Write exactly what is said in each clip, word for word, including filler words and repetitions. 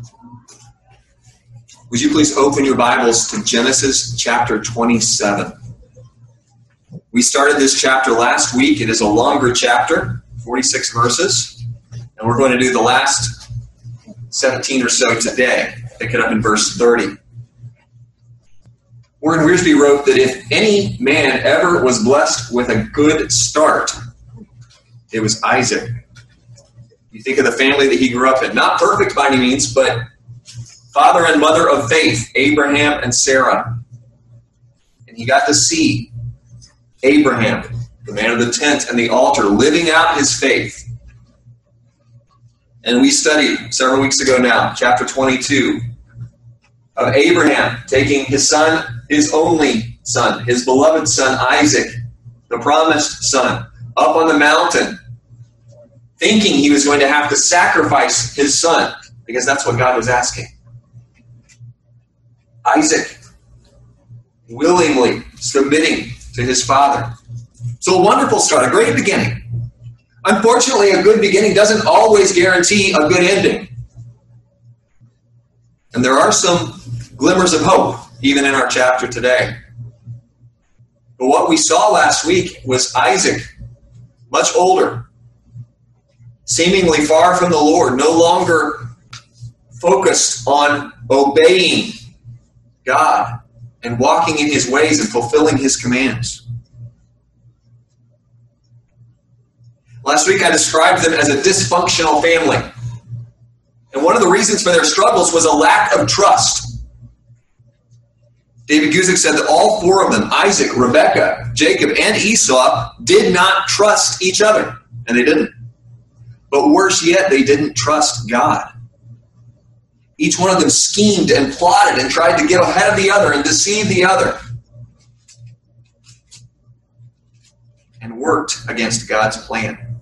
Would you please open your Bibles to Genesis chapter twenty-seven? We started this chapter last week. It is a longer chapter, forty-six verses, and we're going to do the last seventeen or so today. Pick it up in verse thirty. Warren Wiersbe wrote that if any man ever was blessed with a good start, it was Isaac. You think of the family that he grew up in. Not perfect by any means, but father and mother of faith, Abraham and Sarah. And he got to see Abraham, the man of the tent and the altar, living out his faith. And we studied several weeks ago now, chapter twenty-two, of Abraham taking his son, his only son, his beloved son Isaac, the promised son, up on the mountain, thinking he was going to have to sacrifice his son, because that's what God was asking. Isaac willingly submitting to his father. So a wonderful start, a great beginning. Unfortunately, a good beginning doesn't always guarantee a good ending. And there are some glimmers of hope, even in our chapter today. But what we saw last week was Isaac, much older, seemingly far from the Lord, no longer focused on obeying God and walking in his ways and fulfilling his commands. Last week I described them as a dysfunctional family. And one of the reasons for their struggles was a lack of trust. David Guzik said that all four of them, Isaac, Rebekah, Jacob, and Esau, did not trust each other. And they didn't. But worse yet, they didn't trust God. Each one of them schemed and plotted and tried to get ahead of the other and deceive the other. And worked against God's plan.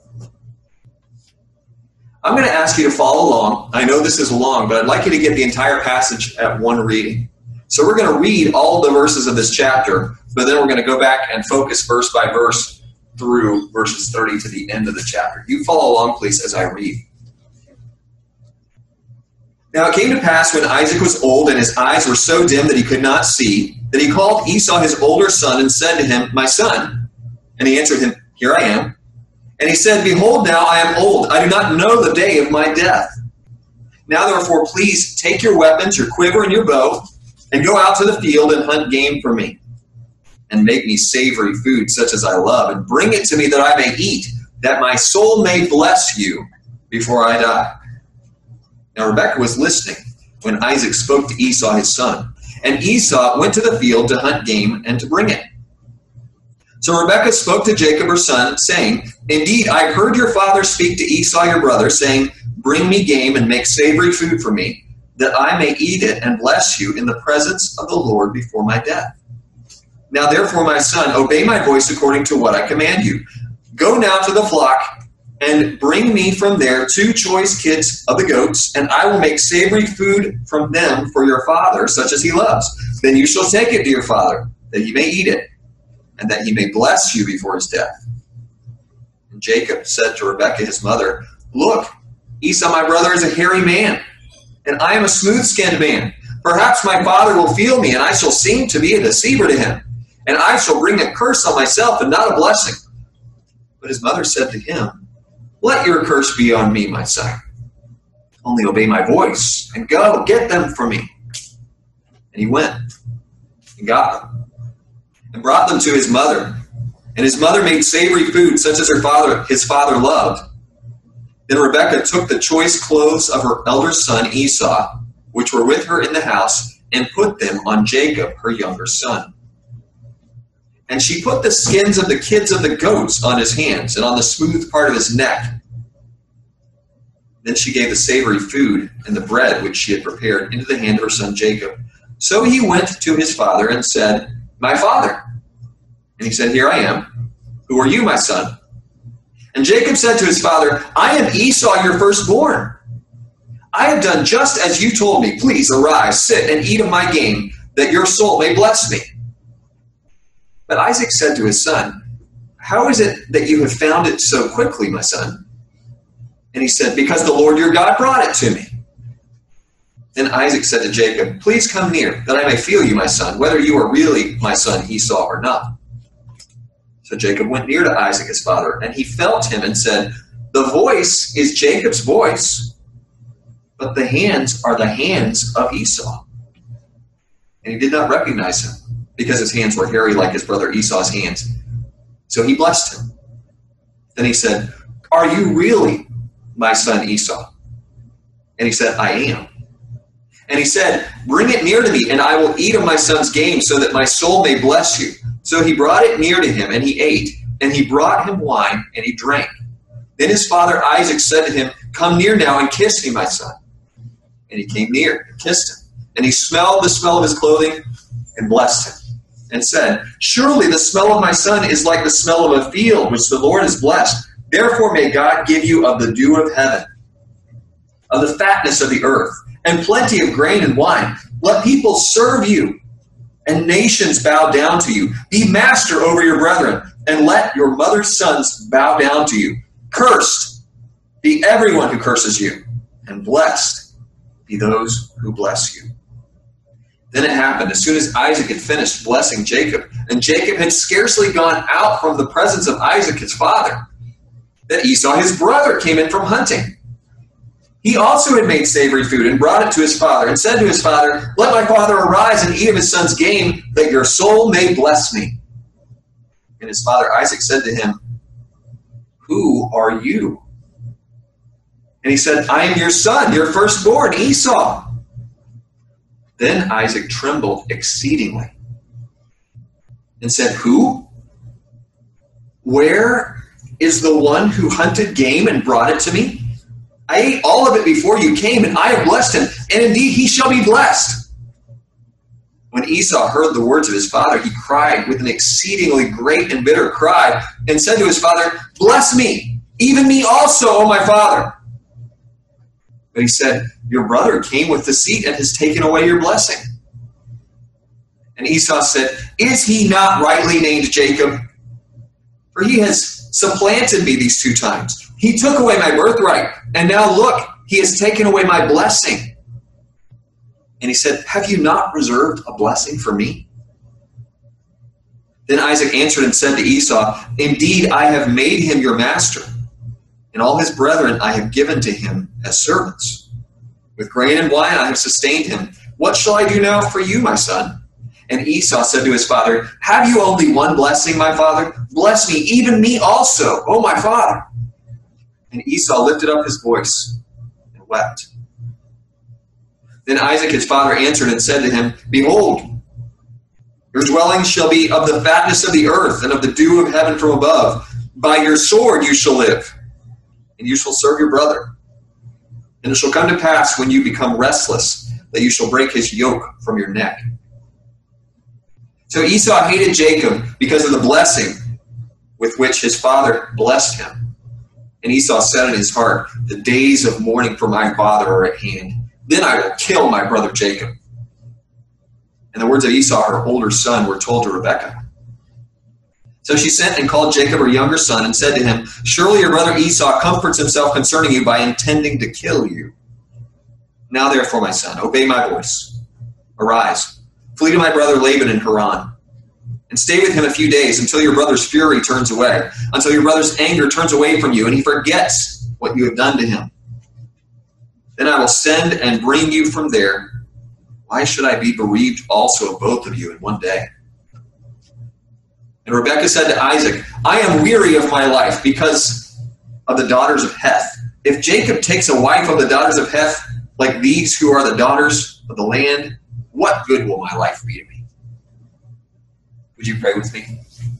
I'm going to ask you to follow along. I know this is long, but I'd like you to get the entire passage at one reading. So we're going to read all the verses of this chapter, but then we're going to go back and focus verse by verse through verses thirty to the end of the chapter. You follow along, please, as I read. Now it came to pass when Isaac was old and his eyes were so dim that he could not see, that he called Esau his older son and said to him, "My son." And he answered him, "Here I am." And he said, "Behold, now I am old. I do not know the day of my death. Now therefore, please take your weapons, your quiver and your bow, and go out to the field and hunt game for me, and make me savory food such as I love, and bring it to me that I may eat, that my soul may bless you before I die." Now Rebekah was listening when Isaac spoke to Esau his son, and Esau went to the field to hunt game and to bring it. So Rebekah spoke to Jacob her son, saying, "Indeed, I heard your father speak to Esau your brother, saying, 'Bring me game and make savory food for me, that I may eat it and bless you in the presence of the Lord before my death. Now therefore, my son, obey my voice according to what I command you. Go now to the flock and bring me from there two choice kids of the goats, and I will make savory food from them for your father, such as he loves. Then you shall take it to your father, that he may eat it, and that he may bless you before his death." And Jacob said to Rebekah his mother, "Look, Esau my brother is a hairy man, and I am a smooth-skinned man. Perhaps my father will feel me, and I shall seem to be a deceiver to him, and I shall bring a curse on myself and not a blessing." But his mother said to him, "Let your curse be on me, my son. Only obey my voice, and go, get them for me." And he went and got them, and brought them to his mother. And his mother made savory food, such as her father, his father loved. Then Rebekah took the choice clothes of her elder son Esau, which were with her in the house, and put them on Jacob, her younger son. And she put the skins of the kids of the goats on his hands and on the smooth part of his neck. Then she gave the savory food and the bread which she had prepared into the hand of her son Jacob. So he went to his father and said, "My father." And he said, "Here I am. Who are you, my son?" And Jacob said to his father, "I am Esau, your firstborn. I have done just as you told me. Please arise, sit, and eat of my game, that your soul may bless me." But Isaac said to his son, "How is it that you have found it so quickly, my son?" And he said, "Because the Lord your God brought it to me." Then Isaac said to Jacob, please come near, that I may feel you, my son, whether you are really my son Esau or not. So Jacob went near to Isaac his father, and he felt him and said, the voice is Jacob's voice, but the hands are the hands of Esau. And he did not recognize him, because his hands were hairy like his brother Esau's hands. So he blessed him. Then he said, are you really my son Esau? And he said, I am. And he said, bring it near to me, and I will eat of my son's game, so that my soul may bless you. So he brought it near to him, and he ate, and he brought him wine, and he drank. Then his father Isaac said to him, come near now and kiss me, my son. And he came near and kissed him. And he smelled the smell of his clothing and blessed him, and said, surely the smell of my son is like the smell of a field which the Lord has blessed. Therefore may God give you of the dew of heaven, of the fatness of the earth, and plenty of grain and wine. Let people serve you, and nations bow down to you. Be master over your brethren, and let your mother's sons bow down to you. Cursed be everyone who curses you, and blessed be those who bless you. Then it happened, as soon as Isaac had finished blessing Jacob, and Jacob had scarcely gone out from the presence of Isaac his father, that Esau his brother came in from hunting. He also had made savory food and brought it to his father, and said to his father, let my father arise and eat of his son's game, that your soul may bless me. And his father Isaac said to him, who are you? And he said, I am your son, your firstborn, Esau. Then Isaac trembled exceedingly and said, who? Where is the one who hunted game and brought it to me? I ate all of it before you came, and I have blessed him, and indeed he shall be blessed. When Esau heard the words of his father, he cried with an exceedingly great and bitter cry, and said to his father, bless me, even me also, O my father. But he said, your brother came with deceit and has taken away your blessing. And Esau said, is he not rightly named Jacob? For he has supplanted me these two times. He took away my birthright, and now look, he has taken away my blessing. And he said, have you not reserved a blessing for me? Then Isaac answered and said to Esau, indeed, I have made him your master, and all his brethren I have given to him as servants. With grain and wine I have sustained him. What shall I do now for you, my son? And Esau said to his father, have you only one blessing, my father? Bless me, even me also, O my father. And Esau lifted up his voice and wept. Then Isaac his father answered and said to him, behold, your dwelling shall be of the fatness of the earth and of the dew of heaven from above. By your sword you shall live, and you shall serve your brother. And it shall come to pass when you become restless, that you shall break his yoke from your neck. So Esau hated Jacob because of the blessing with which his father blessed him. And Esau said in his heart, the days of mourning for my father are at hand. Then I will kill my brother Jacob. And the words of Esau, her older son, were told to Rebekah. So she sent and called Jacob, her younger son, and said to him, surely your brother Esau comforts himself concerning you by intending to kill you. Now therefore, my son, obey my voice. Arise, flee to my brother Laban in Haran, and stay with him a few days until your brother's fury turns away, until your brother's anger turns away from you, and he forgets what you have done to him. Then I will send and bring you from there. Why should I be bereaved also of both of you in one day? And Rebekah said to Isaac, I am weary of my life because of the daughters of Heth. If Jacob takes a wife of the daughters of Heth, like these who are the daughters of the land, what good will my life be to me? Would you pray with me?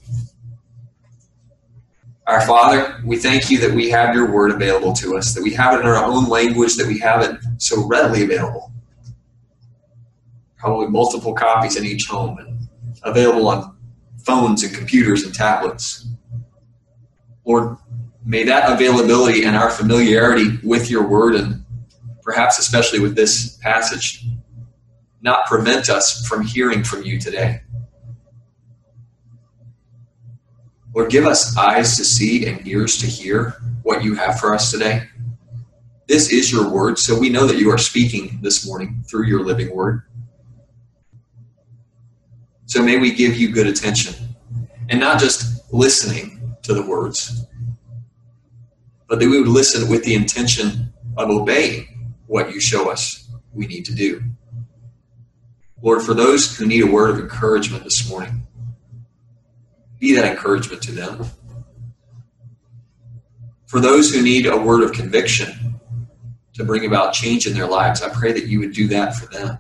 Our Father, we thank you that we have your word available to us, that we have it in our own language, that we have it so readily available. Probably multiple copies in each home and available on phones and computers and tablets. Lord, may that availability and our familiarity with your word, and perhaps especially with this passage, not prevent us from hearing from you today. Lord, give us eyes to see and ears to hear what you have for us today. This is your word, so we know that you are speaking this morning through your living word. So may we give you good attention and not just listening to the words, but that we would listen with the intention of obeying what you show us we need to do. Lord, for those who need a word of encouragement this morning, be that encouragement to them. For those who need a word of conviction to bring about change in their lives, I pray that you would do that for them.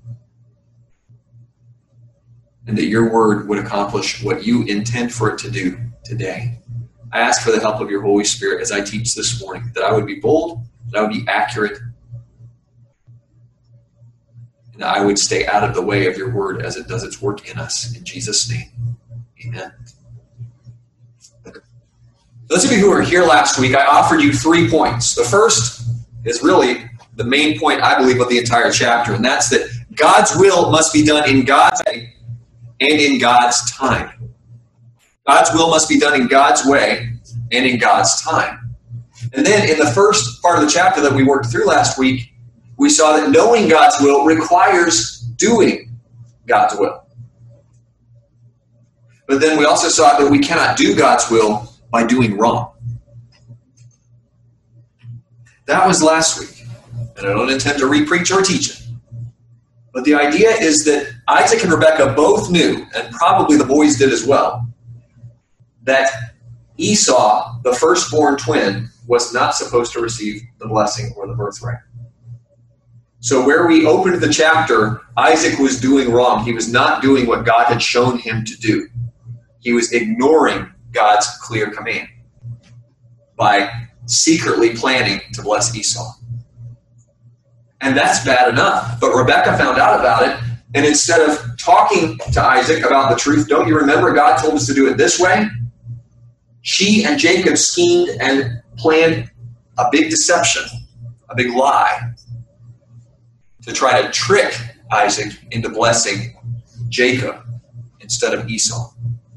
And that your word would accomplish what you intend for it to do today. I ask for the help of your Holy Spirit as I teach this morning, that I would be bold, that I would be accurate, and that I would stay out of the way of your word as it does its work in us. In Jesus' name, amen. Those of you who were here last week, I offered you three points. The first is really the main point, I believe, of the entire chapter, and that's that God's will must be done in God's way and in God's time. God's will must be done in God's way and in God's time. And then in the first part of the chapter that we worked through last week, we saw that knowing God's will requires doing God's will. But then we also saw that we cannot do God's will by doing wrong. That was last week, and I don't intend to re-preach or teach it. But the idea is that Isaac and Rebekah both knew, and probably the boys did as well, that Esau, the firstborn twin, was not supposed to receive the blessing or the birthright. So where we opened the chapter, Isaac was doing wrong. He was not doing what God had shown him to do. He was ignoring God's clear command by secretly planning to bless Esau. And that's bad enough. But Rebekah found out about it, and instead of talking to Isaac about the truth, don't you remember God told us to do it this way? She and Jacob schemed and planned a big deception, a big lie, to try to trick Isaac into blessing Jacob instead of Esau.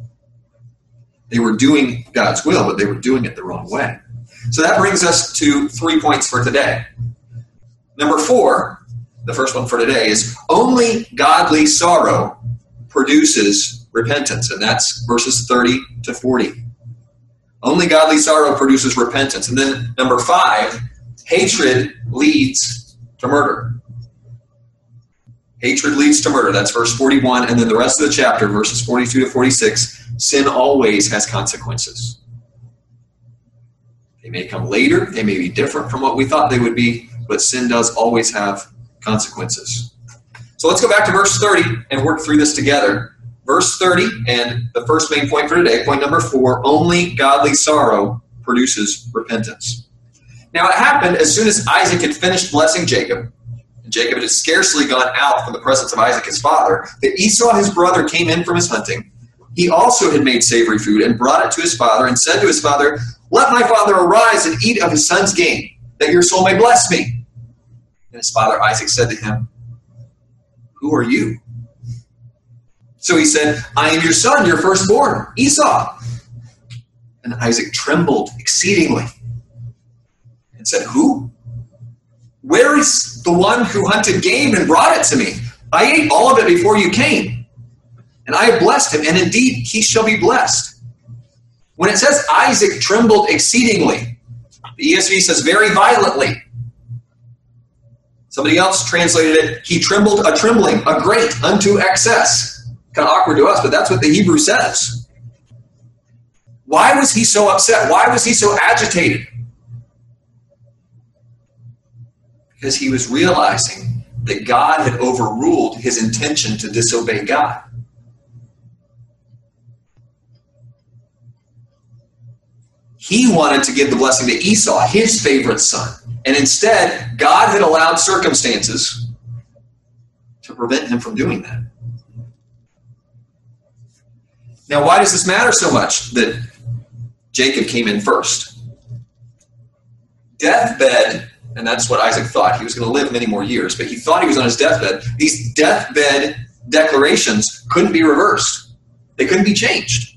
They were doing God's will, but they were doing it the wrong way. So that brings us to three points for today. Number four, the first one for today, is only godly sorrow produces repentance. And that's verses thirty to forty. Only godly sorrow produces repentance. And then number five, hatred leads to murder. Hatred leads to murder. That's verse forty-one. And then the rest of the chapter, verses forty-two to forty-six, sin always has consequences. They may come later. They may be different from what we thought they would be, but sin does always have consequences. So let's go back to verse thirty and work through this together. Verse thirty, and the first main point for today, point number four, only godly sorrow produces repentance. Now it happened as soon as Isaac had finished blessing Jacob, and Jacob had scarcely gone out from the presence of Isaac his father, that Esau his brother came in from his hunting. He also had made savory food and brought it to his father and said to his father, "Let my father arise and eat of his son's game, that your soul may bless me." And his father Isaac said to him, "Who are you?" So he said, "I am your son, your firstborn, Esau." And Isaac trembled exceedingly and said, "Who? Where is the one who hunted game and brought it to me? I ate all of it before you came, and I have blessed him, and indeed he shall be blessed." When it says Isaac trembled exceedingly, the E S V says very violently. Somebody else translated it, he trembled a trembling, a great, unto excess. Kind of awkward to us, but that's what the Hebrew says. Why was he so upset? Why was he so agitated? Because he was realizing that God had overruled his intention to disobey God. He wanted to give the blessing to Esau, his favorite son. And instead, God had allowed circumstances to prevent him from doing that. Now, why does this matter so much that Jacob came in first? Deathbed, and that's what Isaac thought. He was going to live many more years, but he thought he was on his deathbed. These deathbed declarations couldn't be reversed. They couldn't be changed.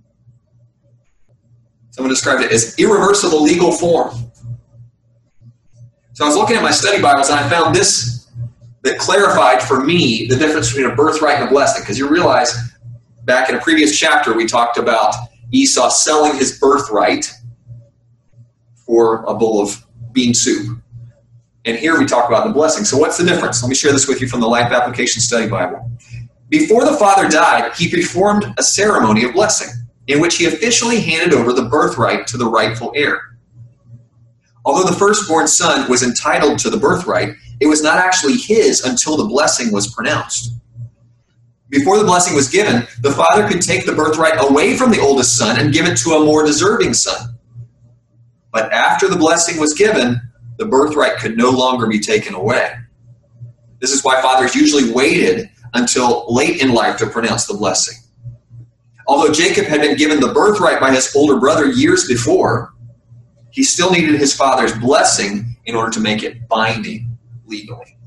Someone described it as irreversible legal form. So I was looking at my study Bibles and I found this that clarified for me the difference between a birthright and a blessing. Because you realize back in a previous chapter we talked about Esau selling his birthright for a bowl of bean soup. And here we talk about the blessing. So what's the difference? Let me share this with you from the Life Application Study Bible. Before the father died, he performed a ceremony of blessing in which he officially handed over the birthright to the rightful heir. Although the firstborn son was entitled to the birthright, it was not actually his until the blessing was pronounced. Before the blessing was given, the father could take the birthright away from the oldest son and give it to a more deserving son. But after the blessing was given, the birthright could no longer be taken away. This is why fathers usually waited until late in life to pronounce the blessing. Although Jacob had been given the birthright by his older brother years before, he still needed his father's blessing in order to make it binding legally.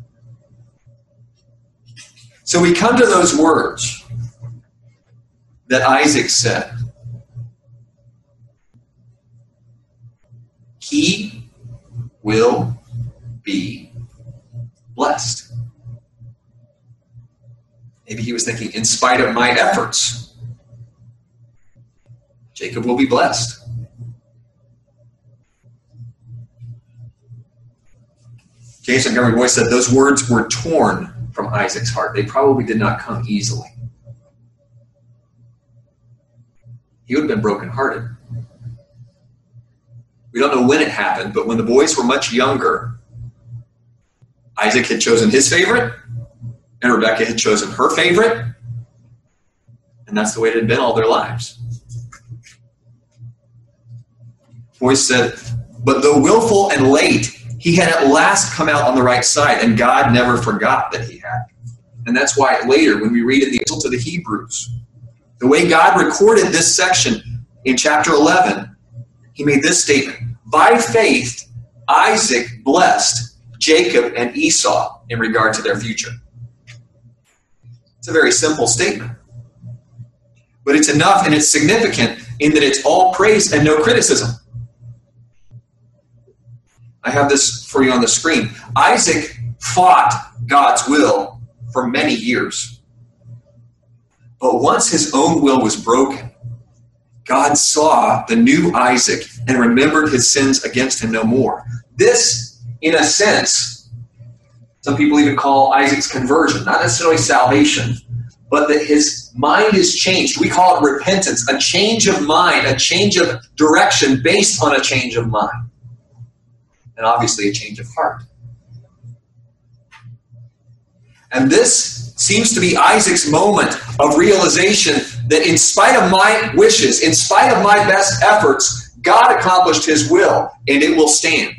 So we come to those words that Isaac said. He will be blessed. Maybe he was thinking, in spite of my efforts, Jacob will be blessed. James Montgomery Boyce said those words were torn from Isaac's heart. They probably did not come easily. He would have been brokenhearted. We don't know when it happened, but when the boys were much younger, Isaac had chosen his favorite, and Rebekah had chosen her favorite, and that's the way it had been all their lives. Boyce said, but though willful and late, he had at last come out on the right side, and God never forgot that he had. And that's why later, when we read in the Epistle to the Hebrews, the way God recorded this section in chapter eleven, he made this statement: by faith, Isaac blessed Jacob and Esau in regard to their future. It's a very simple statement. But it's enough and it's significant in that it's all praise and no criticism. I have this for you on the screen. Isaac fought God's will for many years. But once his own will was broken, God saw the new Isaac and remembered his sins against him no more. This, in a sense, some people even call Isaac's conversion, not necessarily salvation, but that his mind is changed. We call it repentance, a change of mind, a change of direction based on a change of mind. And obviously a change of heart. And this seems to be Isaac's moment of realization that in spite of my wishes, in spite of my best efforts, God accomplished his will, and it will stand.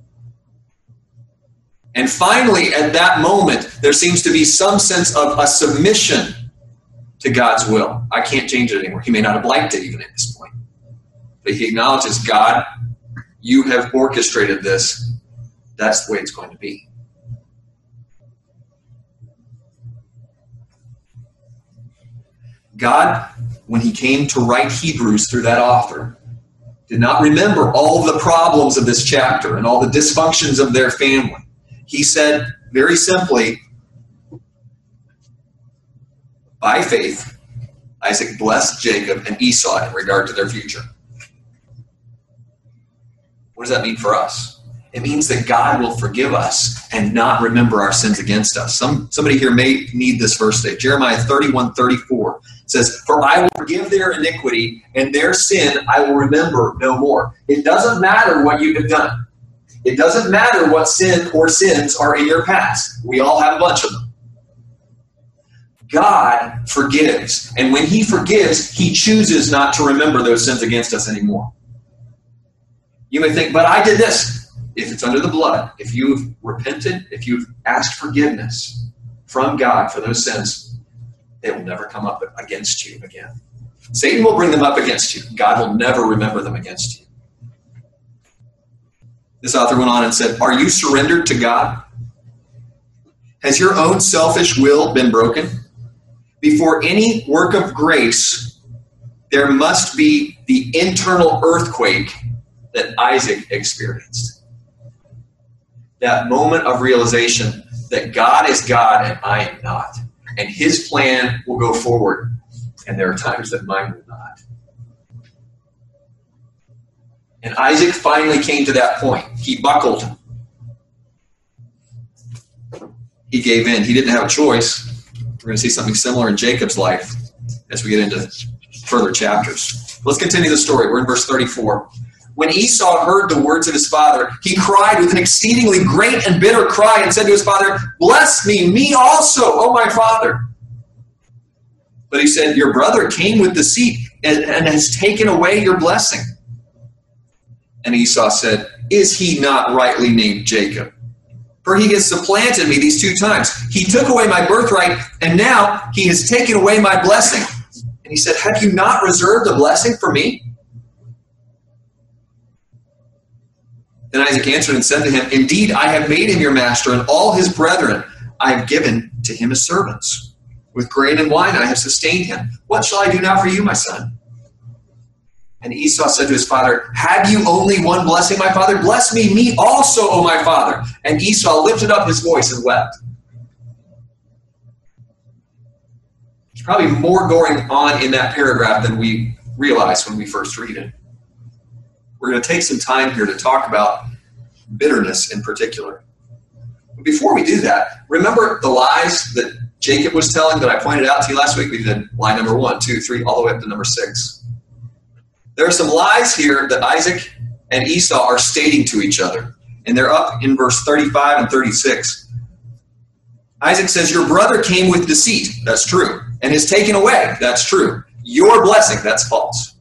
And finally, at that moment, there seems to be some sense of a submission to God's will. I can't change it anymore. He may not have liked it even at this point. But he acknowledges, God, you have orchestrated this. That's the way it's going to be. God, when he came to write Hebrews through that author, did not remember all the problems of this chapter and all the dysfunctions of their family. He said very simply, by faith, Isaac blessed Jacob and Esau in regard to their future. What does that mean for us? It means that God will forgive us and not remember our sins against us. Some Somebody here may need this verse today. Jeremiah thirty-one thirty-four says, for I will forgive their iniquity and their sin I will remember no more. It doesn't matter what you have done. It doesn't matter what sin or sins are in your past. We all have a bunch of them. God forgives. And when he forgives, he chooses not to remember those sins against us anymore. You may think, but I did this. If it's under the blood, if you've repented, if you've asked forgiveness from God for those sins, they will never come up against you again. Satan will bring them up against you. God will never remember them against you. This author went on and said, are you surrendered to God? Has your own selfish will been broken? Before any work of grace, there must be the internal earthquake that Isaac experienced. that moment of realization that God is God and I am not. And his plan will go forward. And there are times that mine will not. And Isaac finally came to that point. He buckled. He gave in. He didn't have a choice. We're going to see something similar in Jacob's life as we get into further chapters. Let's continue the story. We're in verse thirty-four. When Esau heard the words of his father, he cried with an exceedingly great and bitter cry and said to his father, "Bless me, me also, O my father." But he said, "Your brother came with deceit and, and has taken away your blessing." And Esau said, "Is he not rightly named Jacob? For he has supplanted me these two times. He took away my birthright, and now he has taken away my blessing." And he said, "Have you not reserved a blessing for me?" Then Isaac answered and said to him, "Indeed, I have made him your master, and all his brethren I have given to him as servants. With grain and wine I have sustained him. What shall I do now for you, my son?" And Esau said to his father, "Have you only one blessing, my father? Bless me, me also, O my father." And Esau lifted up his voice and wept. There's probably more going on in that paragraph than we realize when we first read it. We're going to take some time here to talk about bitterness in particular. But before we do that, remember the lies that Jacob was telling that I pointed out to you last week? We did line number one, two, three, all the way up to number six. There are some lies here that Isaac and Esau are stating to each other, and they're up in verse thirty-five and thirty-six. Isaac says, "Your brother came with deceit." That's true. "And has taken away." That's true. "Your blessing." That's false.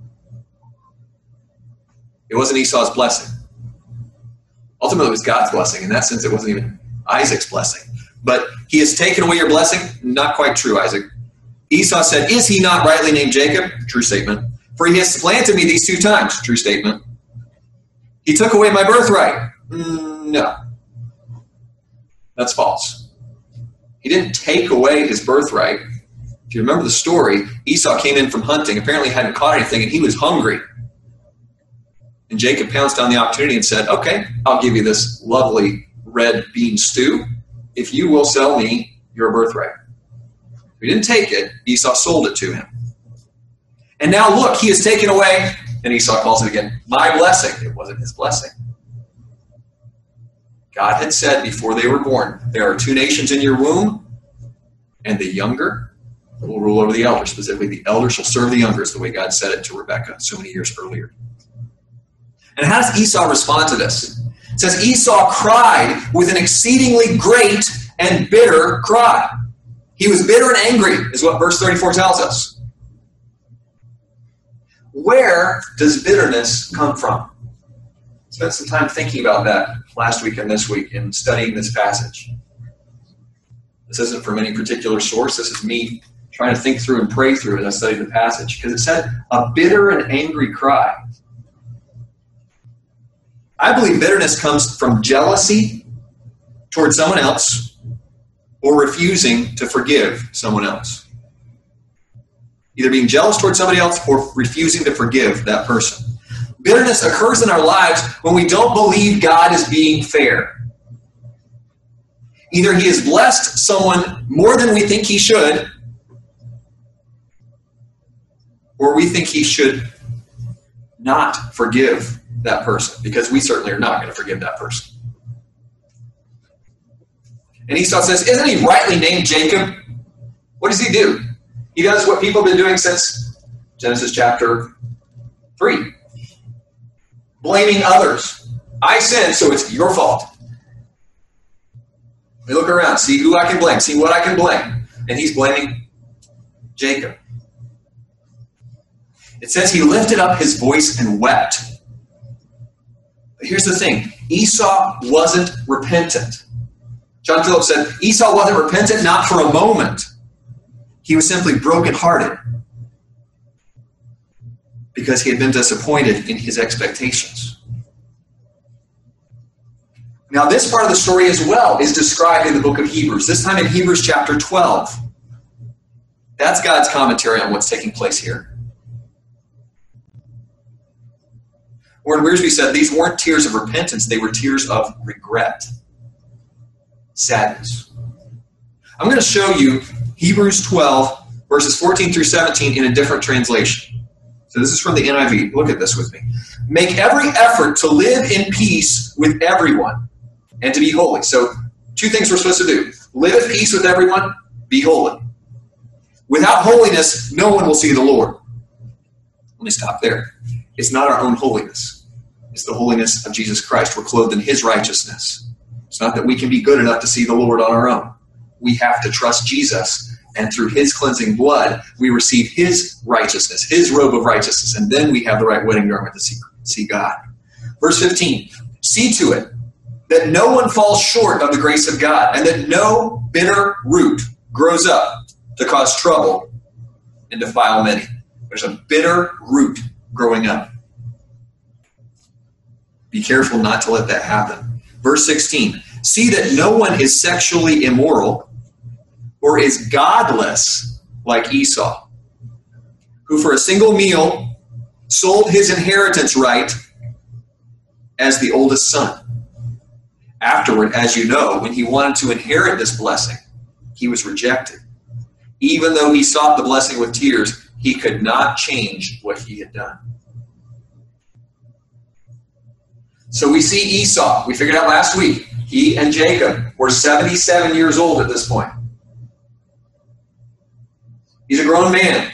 It wasn't Esau's blessing. Ultimately, it was God's blessing. In that sense, it wasn't even Isaac's blessing. But he has taken away your blessing. Not quite true, Isaac. Esau said, "Is he not rightly named Jacob?" True statement. "For he has supplanted me these two times." True statement. "He took away my birthright." Mm, no. That's false. He didn't take away his birthright. If you remember the story, Esau came in from hunting, apparently hadn't caught anything, and he was hungry. And Jacob pounced on the opportunity and said, "Okay, I'll give you this lovely red bean stew if you will sell me your birthright." He didn't take it. Esau sold it to him. And now look, he has taken away, and Esau calls it again, my blessing. It wasn't his blessing. God had said before they were born, there are two nations in your womb, and the younger will rule over the elder. Specifically, the elder shall serve the younger, is the way God said it to Rebekah so many years earlier. And how does Esau respond to this? It says, Esau cried with an exceedingly great and bitter cry. He was bitter and angry, is what verse thirty-four tells us. Where does bitterness come from? I spent some time thinking about that last week and this week in studying this passage. This isn't from any particular source. This is me trying to think through and pray through as I studied the passage. Because it said, a bitter and angry cry. I believe bitterness comes from jealousy towards someone else or refusing to forgive someone else. Either being jealous towards somebody else or refusing to forgive that person. Bitterness occurs in our lives when we don't believe God is being fair. Either he has blessed someone more than we think he should, or we think he should not forgive that person, because we certainly are not going to forgive that person. And Esau says, isn't he rightly named Jacob? What does he do? He does what people have been doing since Genesis chapter three. Blaming others. I sinned, so it's your fault. We look around, see who I can blame, see what I can blame. And he's blaming Jacob. It says he lifted up his voice and wept. But here's the thing. Esau wasn't repentant. John Phillips said, Esau wasn't repentant not for a moment. He was simply brokenhearted because he had been disappointed in his expectations. Now, this part of the story as well is described in the book of Hebrews, this time in Hebrews chapter twelve. That's God's commentary on what's taking place here. Warren Wiersbe said these weren't tears of repentance, they were tears of regret, sadness. I'm going to show you Hebrews twelve, verses fourteen through seventeen in a different translation. So this is from the N I V. Look at this with me. Make every effort to live in peace with everyone and to be holy. So two things we're supposed to do. Live at peace with everyone, be holy. Without holiness, no one will see the Lord. Let me stop there. It's not our own holiness. It's the holiness of Jesus Christ. We're clothed in his righteousness. It's not that we can be good enough to see the Lord on our own. We have to trust Jesus, and through his cleansing blood, we receive his righteousness, his robe of righteousness, and then we have the right wedding garment to see, see God. Verse fifteen, see to it that no one falls short of the grace of God, and that no bitter root grows up to cause trouble and defile many. There's a bitter root growing up. Be careful not to let that happen. Verse sixteen, see that no one is sexually immoral or is godless like Esau, who for a single meal sold his inheritance right as the oldest son. Afterward, as you know, when he wanted to inherit this blessing, he was rejected. Even though he sought the blessing with tears, he could not change what he had done. So we see Esau. We figured out last week. He and Jacob were seventy-seven years old at this point. He's a grown man.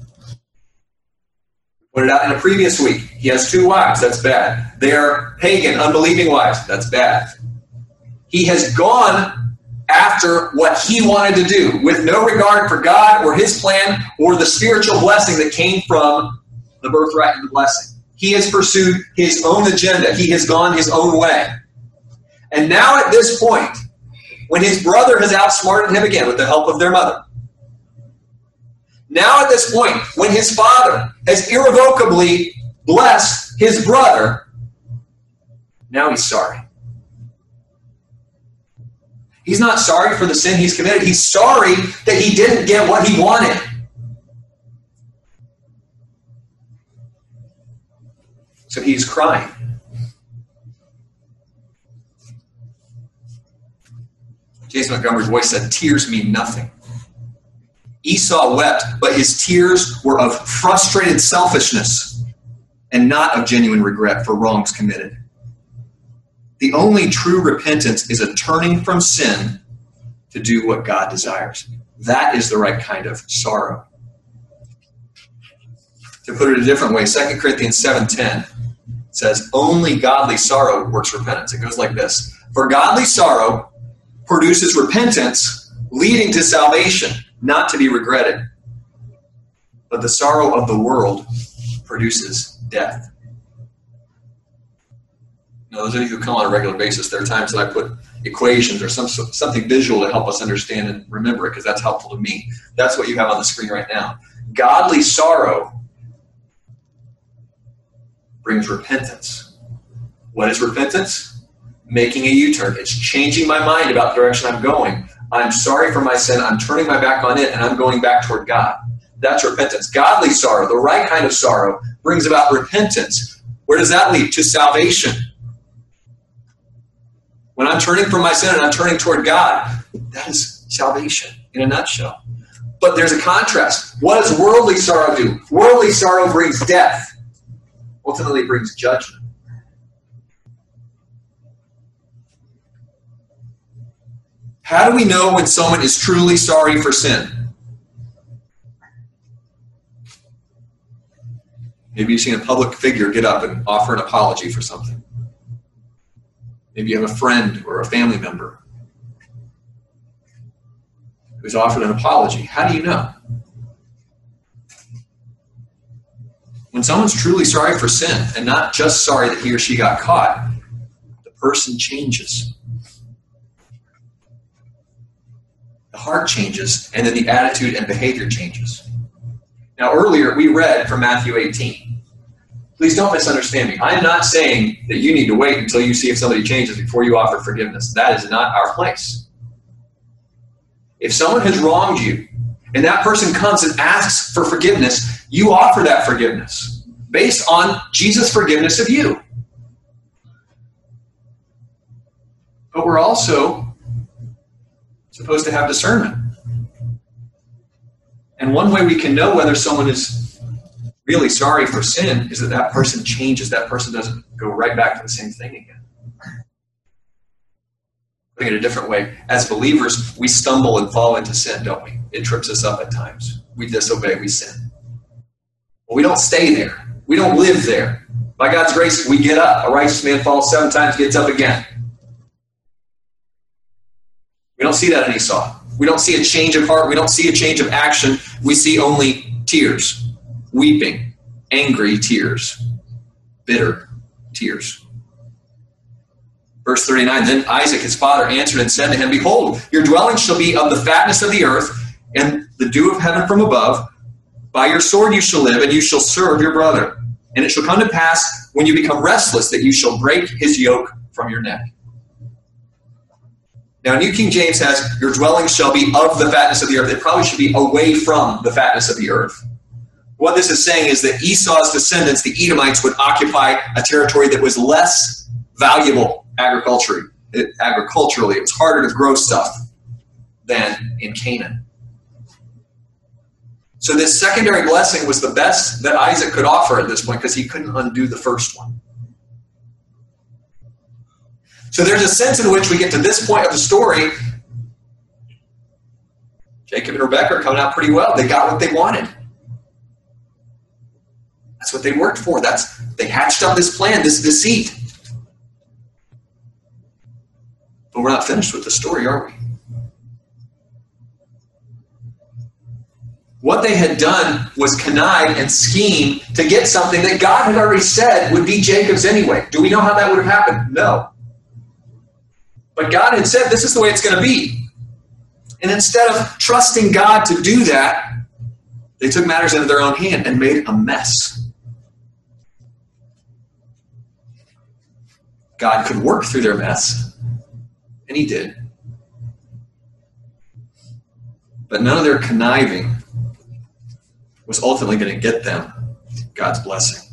Put it out in a previous week. He has two wives. That's bad. They are pagan, unbelieving wives. That's bad. He has gone after what he wanted to do with no regard for God or his plan or the spiritual blessing that came from the birthright and the blessing. He has pursued his own agenda. He has gone his own way. And now at this point, when his brother has outsmarted him again with the help of their mother, now at this point, when his father has irrevocably blessed his brother, now he's sorry. He's not sorry for the sin he's committed. He's sorry that he didn't get what he wanted. So he's crying. Jason Montgomery's voice said, tears mean nothing. Esau wept, but his tears were of frustrated selfishness and not of genuine regret for wrongs committed. The only true repentance is a turning from sin to do what God desires. That is the right kind of sorrow. To put it a different way, Second Corinthians seven ten says, only godly sorrow works repentance. It goes like this. For godly sorrow produces repentance leading to salvation, not to be regretted. But the sorrow of the world produces death. Now, those of you who come on a regular basis, there are times that I put equations or some something visual to help us understand and remember it, because that's helpful to me. That's what you have on the screen right now. Godly sorrow brings repentance. What is repentance? Making a U-turn. It's changing my mind about the direction I'm going. I'm sorry for my sin. I'm turning my back on it, and I'm going back toward God. That's repentance. Godly sorrow, the right kind of sorrow, brings about repentance. Where does that lead? To salvation. When I'm turning from my sin and I'm turning toward God, that is salvation in a nutshell. But there's a contrast. What does worldly sorrow do? Worldly sorrow brings death. Ultimately brings judgment. How do we know when someone is truly sorry for sin? Maybe you've seen a public figure get up and offer an apology for something. Maybe you have a friend or a family member who's offered an apology. How do you know? When someone's truly sorry for sin and not just sorry that he or she got caught, the person changes. The heart changes, and then the attitude and behavior changes. Now, earlier we read from Matthew eighteen. Please don't misunderstand me. I am not saying that you need to wait until you see if somebody changes before you offer forgiveness. That is not our place. If someone has wronged you, and that person comes and asks for forgiveness, you offer that forgiveness based on Jesus' forgiveness of you. but we're also supposed to have discernment. And one way we can know whether someone is really sorry for sin is that that person changes. That person doesn't go right back to the same thing again. Putting it a different way, as believers, we stumble and fall into sin, don't we? It trips us up at times. We disobey, we sin. But we don't stay there. We don't live there. By God's grace, we get up. A righteous man falls seven times, gets up again. We don't see that in Esau. We don't see a change of heart. We don't see a change of action. We see only tears, weeping, angry tears, bitter tears. Verse thirty-nine, then Isaac, his father, answered and said to him, behold, your dwelling shall be of the fatness of the earth and the dew of heaven from above. By your sword you shall live, and you shall serve your brother. And it shall come to pass, when you become restless, that you shall break his yoke from your neck. Now, New King James has, your dwelling shall be of the fatness of the earth. It probably should be away from the fatness of the earth. What this is saying is that Esau's descendants, the Edomites, would occupy a territory that was less valuable agriculturally. It, agriculturally. It was harder to grow stuff than in Canaan. So this secondary blessing was the best that Isaac could offer at this point because he couldn't undo the first one. So there's a sense in which we get to this point of the story. Jacob and Rebekah are coming out pretty well. They got what they wanted. That's what they worked for. That's they hatched up this plan, this deceit. But we're not finished with the story, are we? What they had done was connive and scheme to get something that God had already said would be Jacob's anyway. Do we know how that would have happened? No. But God had said this is the way it's going to be. And instead of trusting God to do that, they took matters into their own hand and made a mess. God could work through their mess, and he did. But none of their conniving was ultimately going to get them God's blessing.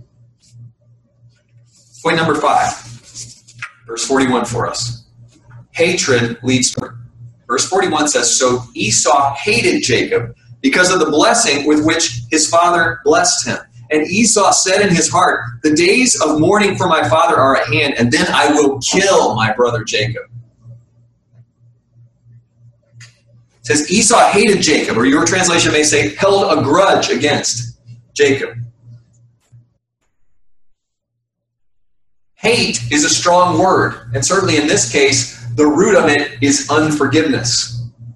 Point number five, verse forty-one for us. Hatred leads to murder. Verse forty-one says, so Esau hated Jacob because of the blessing with which his father blessed him. And Esau said in his heart, the days of mourning for my father are at hand, and then I will kill my brother Jacob. It says Esau hated Jacob, or your translation may say held a grudge against Jacob. Hate is a strong word, and certainly in this case, the root of it is unforgiveness.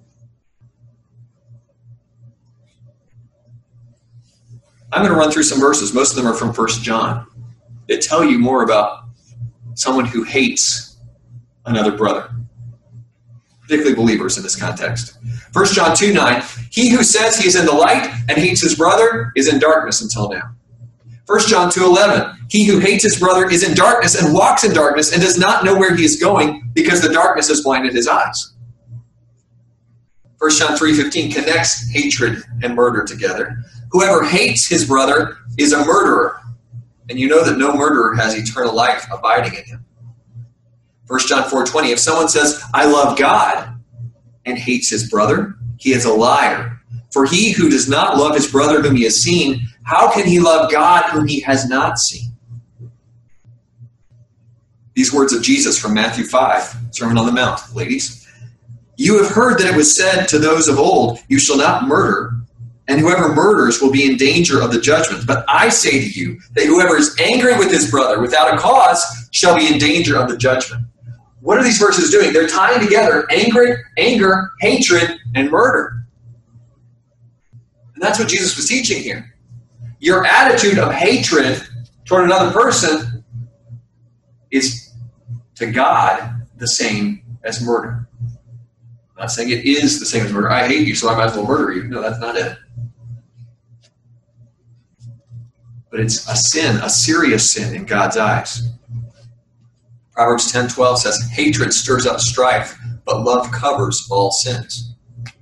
I'm going to run through some verses. Most of them are from First John that tell you more about someone who hates another brother, particularly believers in this context. First John two nine, he who says he is in the light and hates his brother is in darkness until now. First John two eleven, he who hates his brother is in darkness and walks in darkness and does not know where he is going because the darkness has blinded his eyes. First John three fifteen connects hatred and murder together. Whoever hates his brother is a murderer, and you know that no murderer has eternal life abiding in him. First John four twenty, if someone says, I love God, and hates his brother, he is a liar. For he who does not love his brother whom he has seen, how can he love God whom he has not seen? These words of Jesus from Matthew five, Sermon on the Mount, ladies. You have heard that it was said to those of old, you shall not murder, and whoever murders will be in danger of the judgment. But I say to you that whoever is angry with his brother without a cause shall be in danger of the judgment. What are these verses doing? They're tying together anger, anger, hatred, and murder. And that's what Jesus was teaching here. Your attitude of hatred toward another person is to God the same as murder. I'm not saying it is the same as murder. I hate you, so I might as well murder you. No, that's not it. But it's a sin, a serious sin in God's eyes. Proverbs ten twelve says, hatred stirs up strife, but love covers all sins.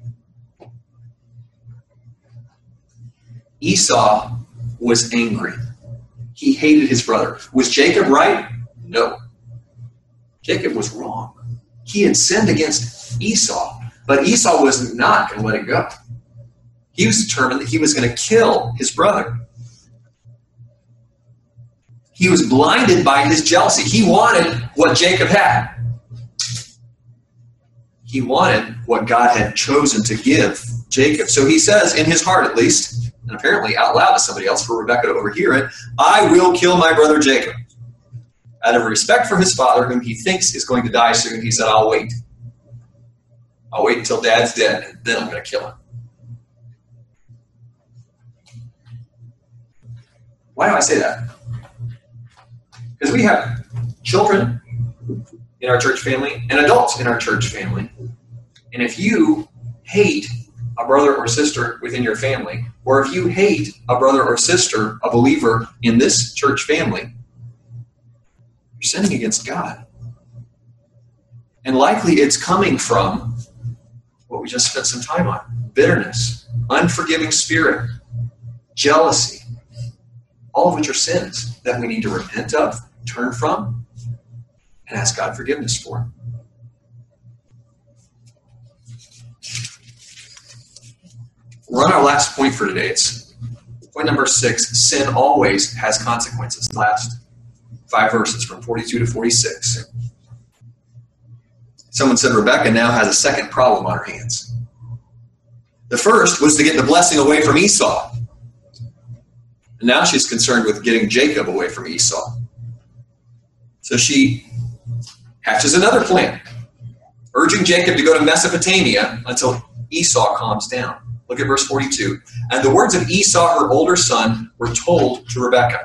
Esau was angry. He hated his brother. Was Jacob right? No. Jacob was wrong. He had sinned against Esau, but Esau was not going to let it go. He was determined that he was going to kill his brother. He was blinded by his jealousy. He wanted what Jacob had. He wanted what God had chosen to give Jacob. So he says, in his heart at least, and apparently out loud to somebody else for Rebekah to overhear it, I will kill my brother Jacob. Out of respect for his father, whom he thinks is going to die soon, he said, I'll wait. I'll wait until Dad's dead, and then I'm going to kill him. Why do I say that? Because we have children in our church family and adults in our church family. And if you hate a brother or sister within your family, or if you hate a brother or sister, a believer in this church family, you're sinning against God. And likely it's coming from what we just spent some time on. Bitterness, unforgiving spirit, jealousy, all of which are sins that we need to repent of, turn from, and ask God forgiveness for. We're on our last point for today. It's point number six. Sin always has consequences. Last five verses from forty-two to forty-six. Someone said Rebekah now has a second problem on her hands. The first was to get the blessing away from Esau. And now she's concerned with getting Jacob away from Esau. So she hatches another plan, urging Jacob to go to Mesopotamia until Esau calms down. Look at verse forty-two. And the words of Esau, her older son, were told to Rebekah.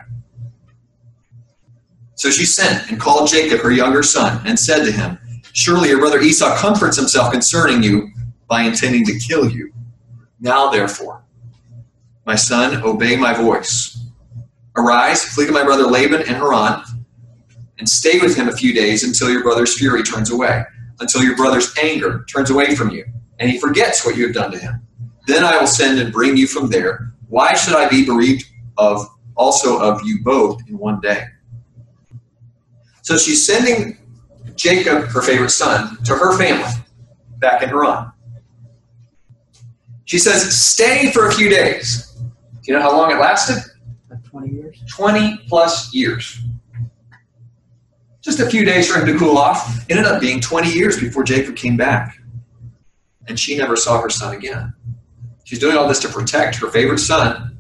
So she sent and called Jacob, her younger son, and said to him, surely your brother Esau comforts himself concerning you by intending to kill you. Now, therefore, my son, obey my voice. Arise, flee to my brother Laban in Haran, and stay with him a few days until your brother's fury turns away, until your brother's anger turns away from you, and he forgets what you have done to him. Then I will send and bring you from there. Why should I be bereaved of also of you both in one day? So she's sending Jacob, her favorite son, to her family back in Haran. She says, stay for a few days. Do you know how long it lasted? Like twenty years. twenty plus years. Just a few days for him to cool off. It ended up being twenty years before Jacob came back. And she never saw her son again. She's doing all this to protect her favorite son.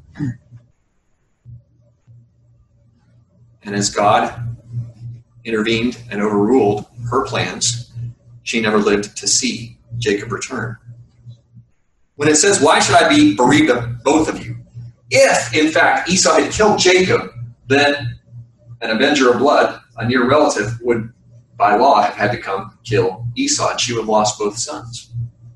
And as God intervened and overruled her plans, she never lived to see Jacob return. When it says, why should I be bereaved of both of you? If, in fact, Esau had killed Jacob, then an avenger of blood, a near relative, would, by law, have had to come kill Esau, and she would have lost both sons.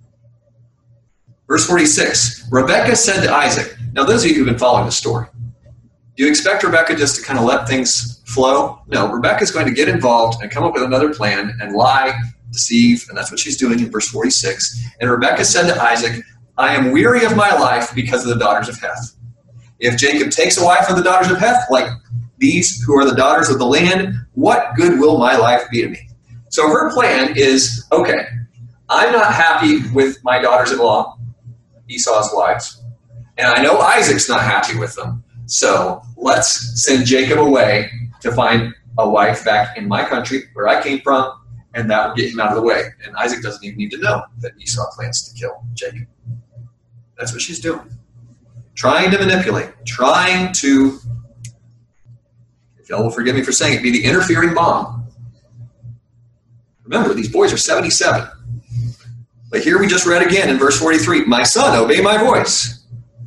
Verse forty-six, Rebekah said to Isaac, now those of you who've been following the story, do you expect Rebekah just to kind of let things flow? No, Rebekah's going to get involved and come up with another plan and lie, deceive, and that's what she's doing in verse forty-six. And Rebekah said to Isaac, I am weary of my life because of the daughters of Heth. If Jacob takes a wife of the daughters of Heth, like these who are the daughters of the land, what good will my life be to me? So her plan is, okay, I'm not happy with my daughters-in-law, Esau's wives, and I know Isaac's not happy with them. So let's send Jacob away to find a wife back in my country where I came from, and that will get him out of the way. And Isaac doesn't even need to know that Esau plans to kill Jacob. That's what she's doing. Trying to manipulate, trying to, if y'all will forgive me for saying it, be the interfering mom. Remember, these boys are seventy-seven. But here we just read again in verse forty-three, my son, obey my voice.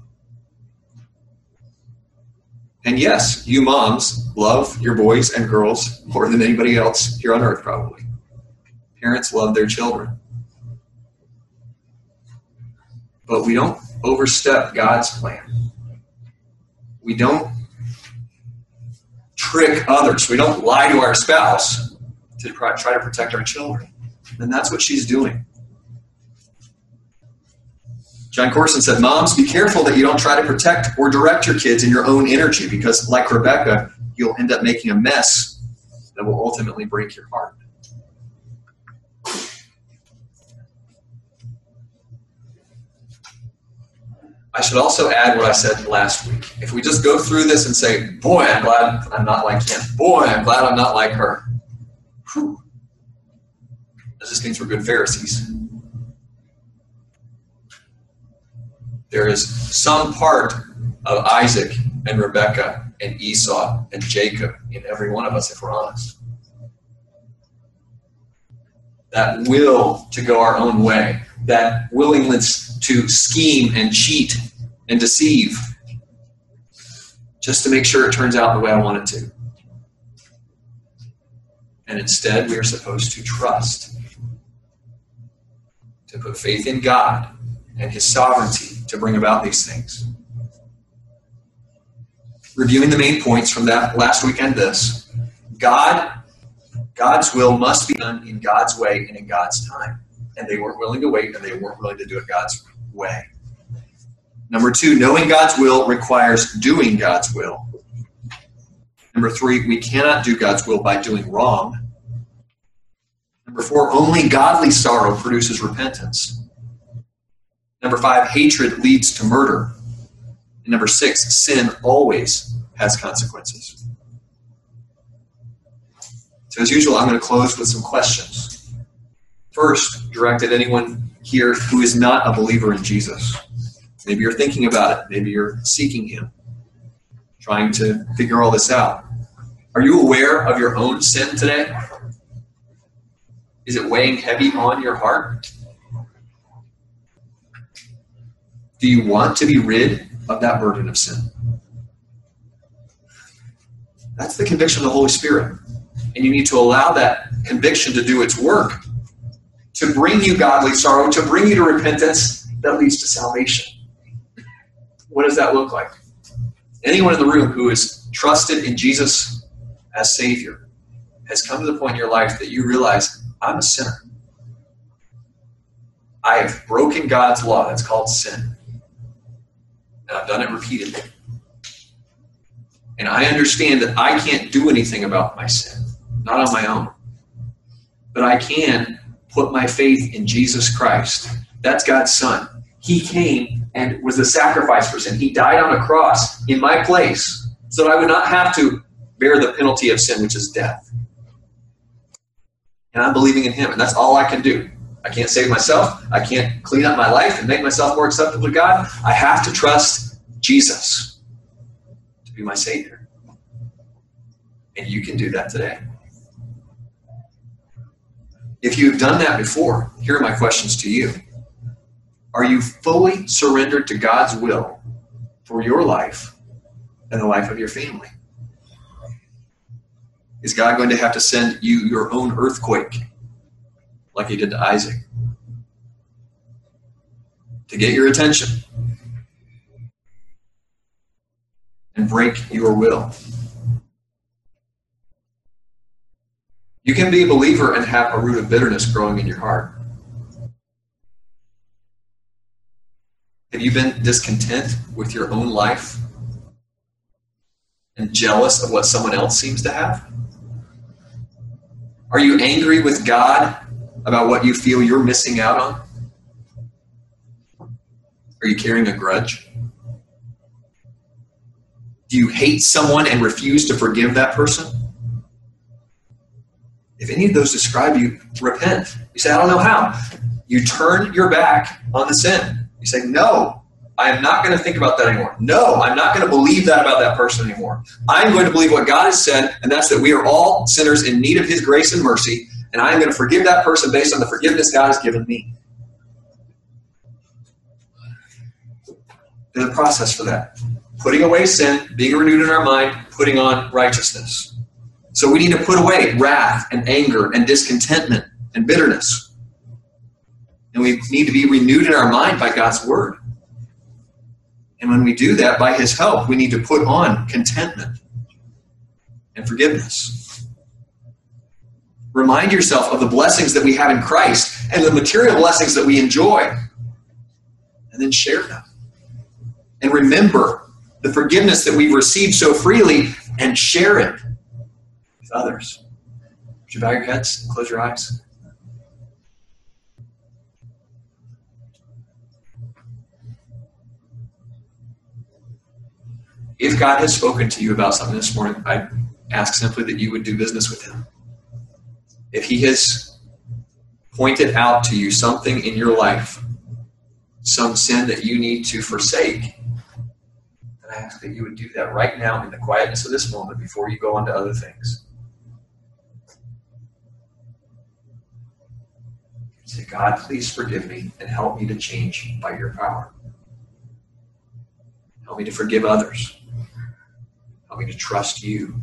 And yes, you moms love your boys and girls more than anybody else here on earth, probably. Parents love their children. But we don't overstep God's plan. We don't trick others. We don't lie to our spouse to try to protect our children. And that's what she's doing. John Corson said, moms, be careful that you don't try to protect or direct your kids in your own energy, because like Rebekah, you'll end up making a mess that will ultimately break your heart. should also add what I said last week. If we just go through this and say, boy, I'm glad I'm not like him. Boy, I'm glad I'm not like her. Whew. That just means we're good Pharisees. There is some part of Isaac and Rebekah and Esau and Jacob in every one of us, if we're honest. That will to go our own way, that willingness to scheme and cheat and deceive just to make sure it turns out the way I want it to. And instead, we are supposed to trust, to put faith in God and His sovereignty to bring about these things. Reviewing the main points from that last week and this, God, God's will must be done in God's way and in God's time. And they weren't willing to wait, and they weren't willing to do it God's way. Number two, knowing God's will requires doing God's will. Number three, we cannot do God's will by doing wrong. Number four, only godly sorrow produces repentance. Number five, hatred leads to murder. And number six, sin always has consequences. So as usual, I'm going to close with some questions. First, directed at anyone here who is not a believer in Jesus. Maybe you're thinking about it. Maybe you're seeking Him, trying to figure all this out. Are you aware of your own sin today? Is it weighing heavy on your heart? Do you want to be rid of that burden of sin? That's the conviction of the Holy Spirit. And you need to allow that conviction to do its work, to bring you godly sorrow, to bring you to repentance that leads to salvation. What does that look like? Anyone in the room who has trusted in Jesus as Savior has come to the point in your life that you realize, I'm a sinner. I have broken God's law. That's called sin. And I've done it repeatedly. And I understand that I can't do anything about my sin, not on my own. But I can put my faith in Jesus Christ. That's God's Son. He came and was the sacrifice for sin. He died on a cross in my place so that I would not have to bear the penalty of sin, which is death. And I'm believing in Him, and that's all I can do. I can't save myself. I can't clean up my life and make myself more acceptable to God. I have to trust Jesus to be my Savior. And you can do that today. If you've done that before, here are my questions to you. Are you fully surrendered to God's will for your life and the life of your family? Is God going to have to send you your own earthquake like He did to Isaac to get your attention and break your will? You can be a believer and have a root of bitterness growing in your heart. Have you been discontent with your own life and jealous of what someone else seems to have? Are you angry with God about what you feel you're missing out on? Are you carrying a grudge? Do you hate someone and refuse to forgive that person? If any of those describe you, repent. You say, I don't know how. You turn your back on the sin. You say, no, I am not going to think about that anymore. No, I'm not going to believe that about that person anymore. I'm going to believe what God has said, and that's that we are all sinners in need of His grace and mercy, and I'm going to forgive that person based on the forgiveness God has given me. There's a process for that. Putting away sin, being renewed in our mind, putting on righteousness. So we need to put away wrath and anger and discontentment and bitterness. And we need to be renewed in our mind by God's word. And when we do that, by His help, we need to put on contentment and forgiveness. Remind yourself of the blessings that we have in Christ and the material blessings that we enjoy. And then share them. And remember the forgiveness that we've received so freely and share it with others. Would you bow your heads and close your eyes? If God has spoken to you about something this morning, I ask simply that you would do business with him. If he has pointed out to you something in your life, some sin that you need to forsake, then I ask that you would do that right now in the quietness of this moment before you go on to other things. Say, God, please forgive me and help me to change by your power. Help me to forgive others. Help me to trust you.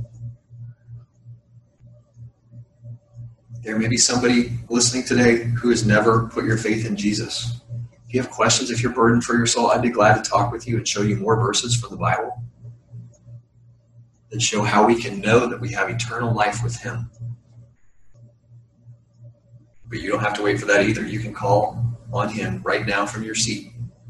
There may be somebody listening today who has never put your faith in Jesus. If you have questions, if you're burdened for your soul, I'd be glad to talk with you and show you more verses from the Bible that show how we can know that we have eternal life with him. But you don't have to wait for that either. You can call on him right now from your seat.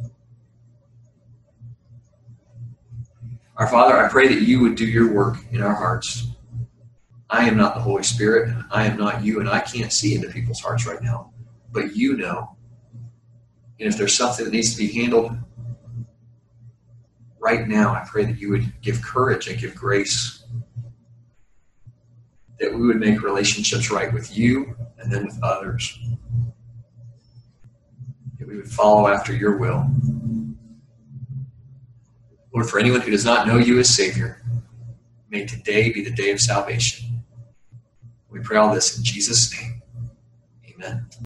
Our Father, I pray that you would do your work in our hearts. I am not the Holy Spirit, and I am not you, and I can't see into people's hearts right now. But you know. And if there's something that needs to be handled right now, I pray that you would give courage and give grace. That we would make relationships right with you and then with others. That we would follow after your will. Lord, for anyone who does not know you as Savior, may today be the day of salvation. We pray all this in Jesus' name. Amen.